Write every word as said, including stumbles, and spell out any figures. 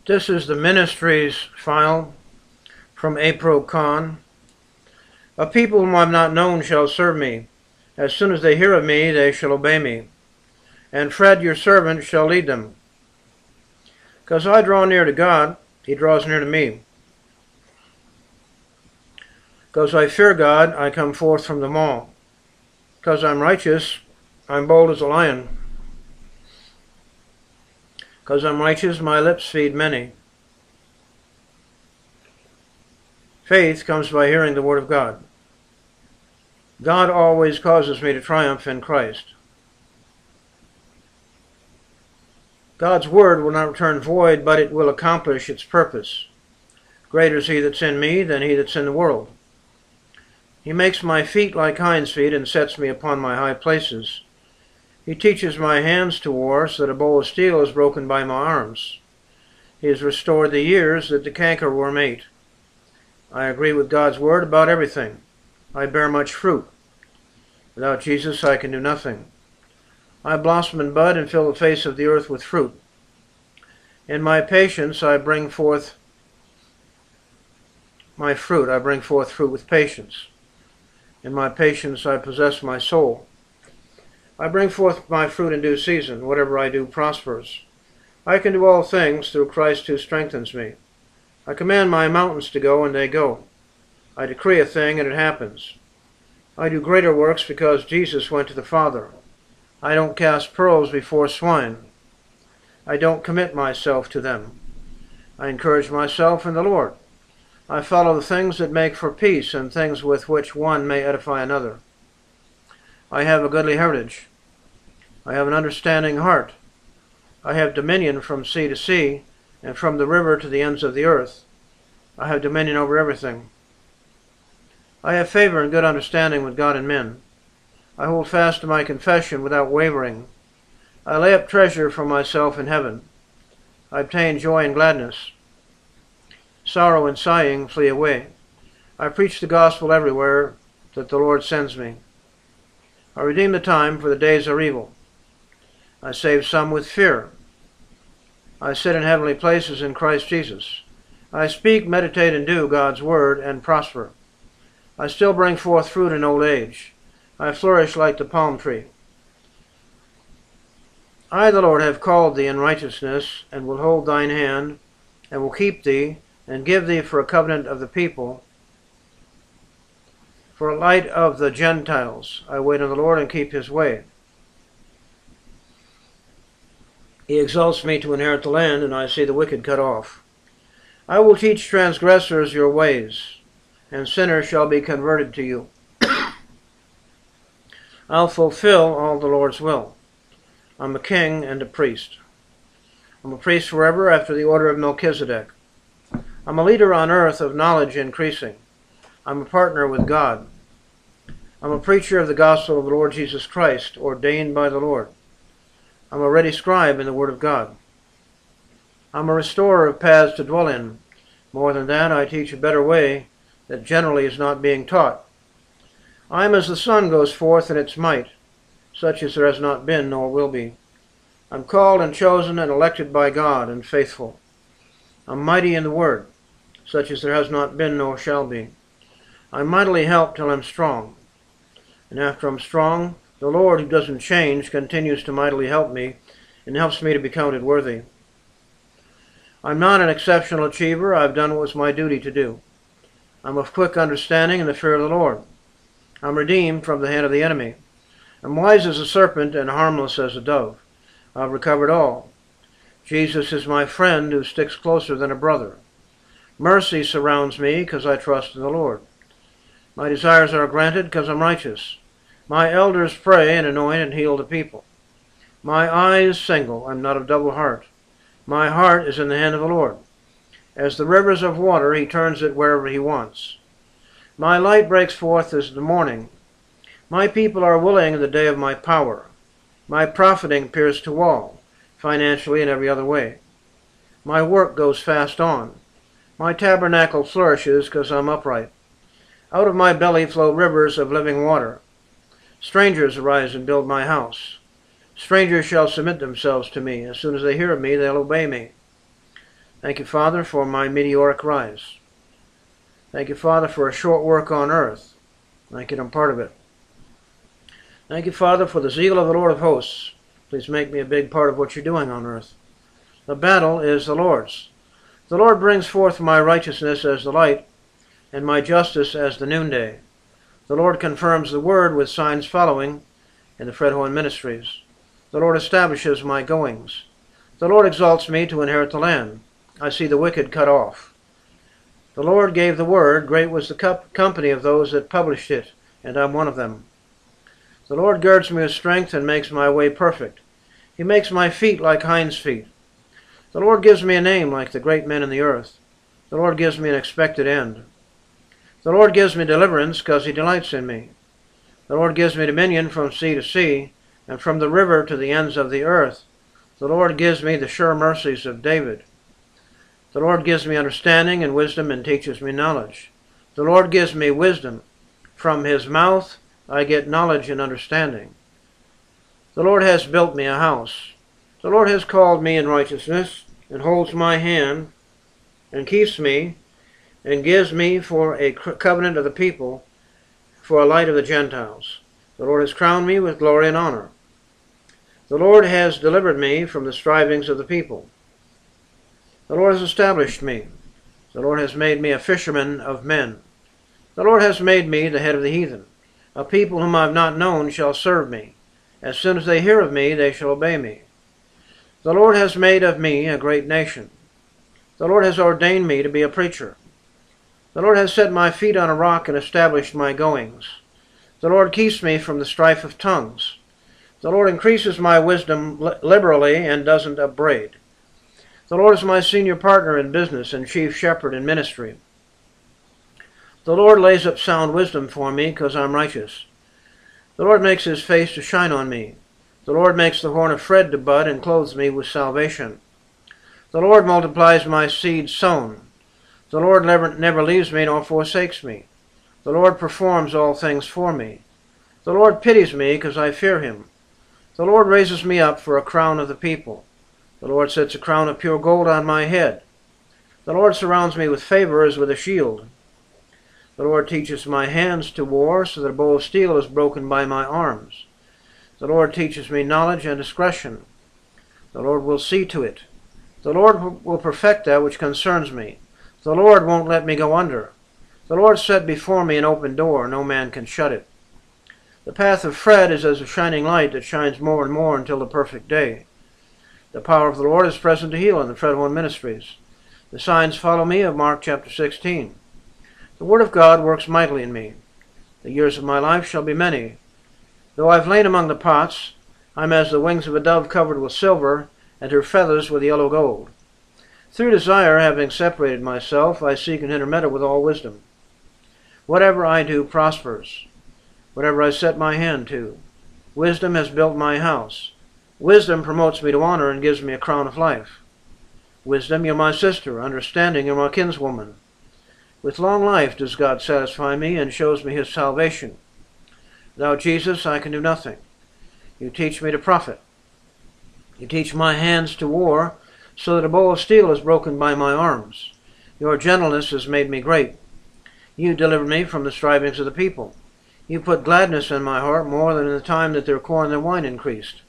This is the ministry's file from April Khan. A people whom I have not known shall serve me. As soon as they hear of me, they shall obey me. And Fred, your servant, shall lead them. Because I draw near to God, he draws near to me. Because I fear God, I come forth from them all. Because I'm righteous, I'm bold as a lion. Because I'm righteous, my lips feed many. Faith comes by hearing the word of God. God always causes me to triumph in Christ. God's word will not return void, but it will accomplish its purpose. Greater is he that's in me than he that's in the world. He makes my feet like hinds' feet and sets me upon my high places. He teaches my hands to war, so that a bow of steel is broken by my arms. He has restored the years that the cankerworm ate. I agree with God's word about everything. I bear much fruit. Without Jesus, I can do nothing. I blossom and bud and fill the face of the earth with fruit. In my patience, I bring forth my fruit. I bring forth fruit with patience. In my patience, I possess my soul. I bring forth my fruit in due season. Whatever I do prospers. I can do all things through Christ who strengthens me. I command my mountains to go, and they go. I decree a thing, and it happens. I do greater works because Jesus went to the Father. I don't cast pearls before swine. I don't commit myself to them. I encourage myself in the Lord. I follow the things that make for peace and things with which one may edify another. I have a goodly heritage. I have an understanding heart. I have dominion from sea to sea, and from the river to the ends of the earth. I have dominion over everything. I have favor and good understanding with God and men. I hold fast to my confession without wavering. I lay up treasure for myself in heaven. I obtain joy and gladness. Sorrow and sighing flee away. I preach the gospel everywhere that the Lord sends me. I redeem the time, for the days are evil. I save some with fear. I sit in heavenly places in Christ Jesus. I speak, meditate, and do God's word, and prosper. I still bring forth fruit in old age. I flourish like the palm tree. I, the Lord, have called thee in righteousness, and will hold thine hand, and will keep thee, and give thee for a covenant of the people, for a light of the Gentiles. I wait on the Lord and keep his way. He exalts me to inherit the land, and I see the wicked cut off. I will teach transgressors your ways, and sinners shall be converted to you. I'll fulfill all the Lord's will. I'm a king and a priest. I'm a priest forever after the order of Melchizedek. I'm a leader on earth of knowledge increasing. I'm a partner with God. I'm a preacher of the gospel of the Lord Jesus Christ, ordained by the Lord. I'm a ready scribe in the word of God. I'm a restorer of paths to dwell in. More than that, I teach a better way that generally is not being taught. I am as the sun goes forth in its might, such as there has not been nor will be. I'm called and chosen and elected by God and faithful. I'm mighty in the word, such as there has not been nor shall be. I'm mightily helped till I'm strong. And after I'm strong, the Lord, who doesn't change, continues to mightily help me and helps me to be counted worthy. I'm not an exceptional achiever. I've done what was my duty to do. I'm of quick understanding in the fear of the Lord. I'm redeemed from the hand of the enemy. I'm wise as a serpent and harmless as a dove. I've recovered all. Jesus is my friend who sticks closer than a brother. Mercy surrounds me because I trust in the Lord. My desires are granted because I'm righteous. My elders pray and anoint and heal the people. My eye is single. I'm not of double heart. My heart is in the hand of the Lord. As the rivers of water, he turns it wherever he wants. My light breaks forth as the morning. My people are willing in the day of my power. My profiting appears to all, financially and every other way. My work goes fast on. My tabernacle flourishes because I'm upright. Out of my belly flow rivers of living water. Strangers arise and build my house. Strangers shall submit themselves to me. As soon as they hear of me, they'll obey me. Thank you, Father, for my meteoric rise. Thank you, Father, for a short work on earth. Thank you that I'm part of it. Thank you, Father, for the zeal of the Lord of hosts. Please make me a big part of what you're doing on earth. The battle is the Lord's. The Lord brings forth my righteousness as the light, and my justice as the noonday. The Lord confirms the word with signs following in the Fred Horn Ministries. The Lord establishes my goings. The Lord exalts me to inherit the land. I see the wicked cut off. The Lord gave the word. Great was the company of those that published it, and I'm one of them. The Lord girds me with strength and makes my way perfect. He makes my feet like hinds' feet. The Lord gives me a name like the great men in the earth. The Lord gives me an expected end. The Lord gives me deliverance because he delights in me. The Lord gives me dominion from sea to sea, and from the river to the ends of the earth. The Lord gives me the sure mercies of David. The Lord gives me understanding and wisdom and teaches me knowledge. The Lord gives me wisdom. From his mouth I get knowledge and understanding. The Lord has built me a house. The Lord has called me in righteousness, and holds my hand, and keeps me, and gives me for a covenant of the people, for a light of the Gentiles. The Lord has crowned me with glory and honor. The Lord has delivered me from the strivings of the people. The Lord has established me. The Lord has made me a fisherman of men. The Lord has made me the head of the heathen. A people whom I have not known shall serve me. As soon as they hear of me, they shall obey me. The Lord has made of me a great nation. The Lord has ordained me to be a preacher. The Lord has set my feet on a rock and established my goings. The Lord keeps me from the strife of tongues. The Lord increases my wisdom liberally and doesn't upbraid. The Lord is my senior partner in business and chief shepherd in ministry. The Lord lays up sound wisdom for me because I'm righteous. The Lord makes his face to shine on me. The Lord makes the horn of Fred to bud and clothes me with salvation. The Lord multiplies my seed sown. The Lord never, never leaves me nor forsakes me. The Lord performs all things for me. The Lord pities me because I fear him. The Lord raises me up for a crown of the people. The Lord sets a crown of pure gold on my head. The Lord surrounds me with favor as with a shield. The Lord teaches my hands to war, so that a bow of steel is broken by my arms. The Lord teaches me knowledge and discretion. The Lord will see to it. The Lord will perfect that which concerns me. The Lord won't let me go under. The Lord set before me an open door. No man can shut it. The path of Fred is as a shining light that shines more and more until the perfect day. The power of the Lord is present to heal in the Fred Horn Ministries. The signs follow me of Mark chapter sixteen. The word of God works mightily in me. The years of my life shall be many. Though I've lain among the pots, I'm as the wings of a dove covered with silver, and her feathers with yellow gold. Through desire, having separated myself, I seek and intermeddle with all wisdom. Whatever I do prospers, whatever I set my hand to. Wisdom has built my house. Wisdom promotes me to honor and gives me a crown of life. Wisdom, you're my sister. Understanding, you're my kinswoman. With long life does God satisfy me and shows me his salvation. Without Jesus, I can do nothing. You teach me to profit. You teach my hands to war, so that a bow of steel is broken by my arms. Your gentleness has made me great. You delivered me from the strivings of the people. You put gladness in my heart more than in the time that their corn and their wine increased.